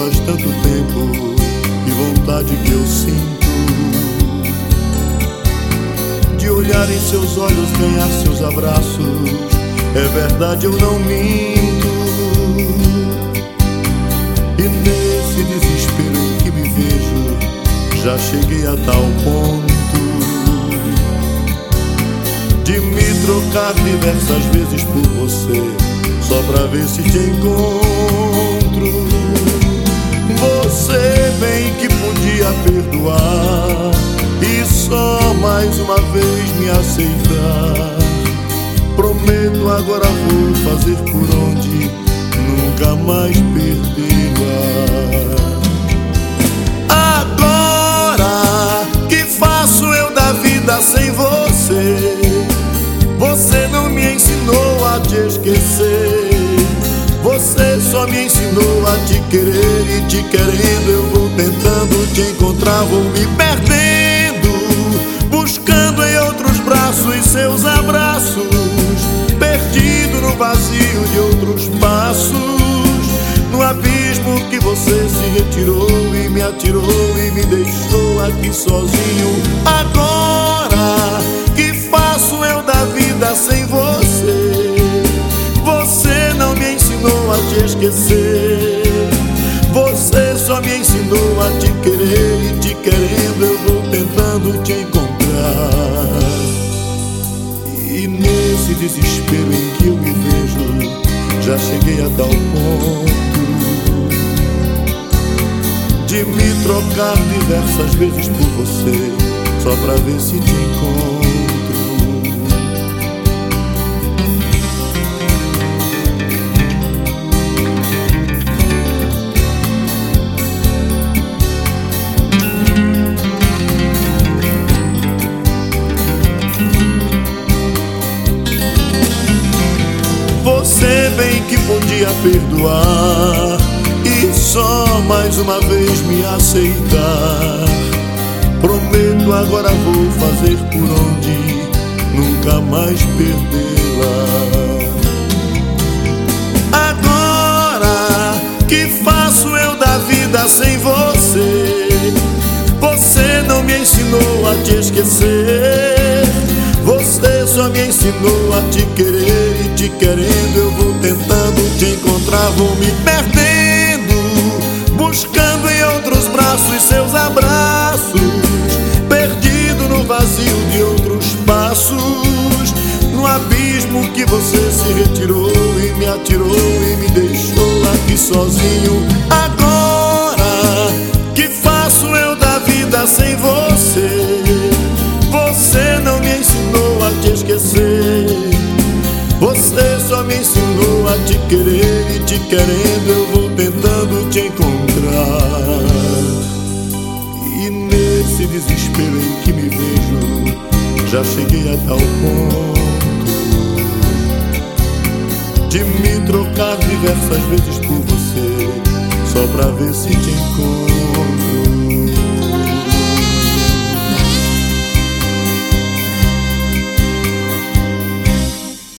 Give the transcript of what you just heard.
faz tanto tempo, que vontade que eu sinto de olhar em seus olhos, ganhar seus abraços. É verdade, eu não minto. E nesse desespero em que me vejo, já cheguei a tal ponto de me trocar diversas vezes por você, só pra ver se te encontro. Você bem que podia perdoar e só mais uma vez me aceitar. Prometo, agora vou fazer por onde nunca mais perder-la. Agora que faço eu da vida sem você? Você não me ensinou a te esquecer. Você só me ensinou a te querer, e te querendo eu vou tentando te encontrar. Vou me perdendo, buscando em outros braços seus abraços, perdido no vazio de outros passos, no abismo que você se retirou e me atirou e me deixou aqui sozinho. Agora que faço eu da vida sem você? Você não me ensinou a te esquecer. Você só me ensinou a te querer, e te querendo eu vou tentando te encontrar. E nesse desespero em que eu me vejo, já cheguei a tal ponto de me trocar diversas vezes por você, só pra ver se te encontro. Você bem que podia perdoar e só mais uma vez me aceitar. Prometo, agora vou fazer por onde nunca mais perdê-la. Agora que faço eu da vida sem você? Você não me ensinou a te esquecer. Você só me ensinou a te querer, e te querendo eu vou tentando te encontrar. Vou me perdendo, buscando em outros braços seus abraços, perdido no vazio de outros passos, no abismo que você se retirou e me atirou e me deixou aqui sozinho. Agora que faço eu da vida sem você? Você não me ensinou a te esquecer. Você só me ensinou a te querer, e te querendo eu vou tentando te encontrar. E nesse desespero em que me vejo, já cheguei a tal ponto de me trocar diversas vezes por você, só pra ver se te encontro.